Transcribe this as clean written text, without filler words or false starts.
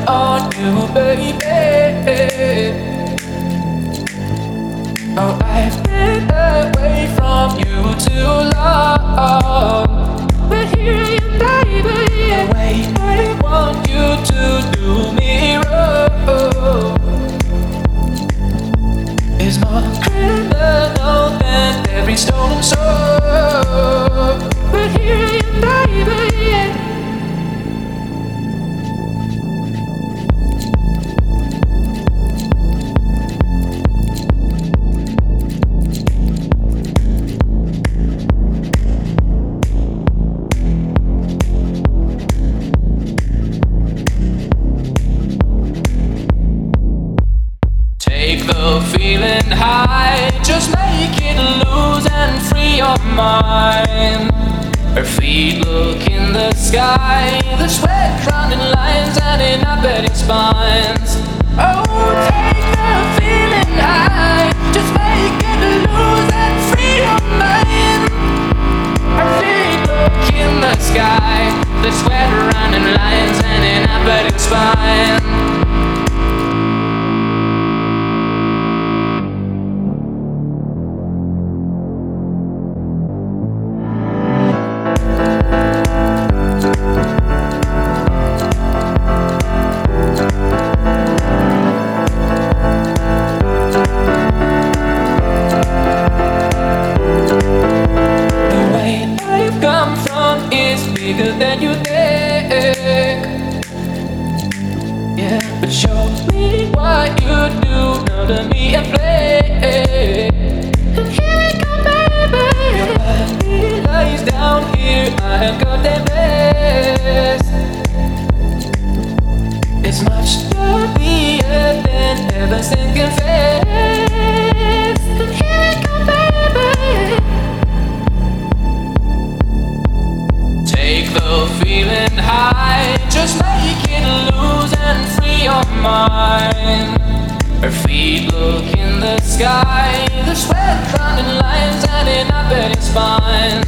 on you, baby. Oh, I've been away from you too long, but here I am, baby. The way I want you to do me wrong is more criminal than every stolen soul. But here I am, baby. Take the feeling high, just make it loose and free your mind. Her feet look in the sky, the sweat running lines and in our bedding spines. Oh, take the feeling high, just make it loose and free your mind. Her feet look in the sky, the sweat running lines and in our bedding spines. Bigger than you think, yeah. But show me what you do now to me and play. And here we go, baby. Your body lies down here, I got the best. It's much dirtier than ever sinking fast. And here we go, baby. Take the feeling high, just make it loose and free your mind. Her feet look in the sky, the sweat running lines and in our bedding spines.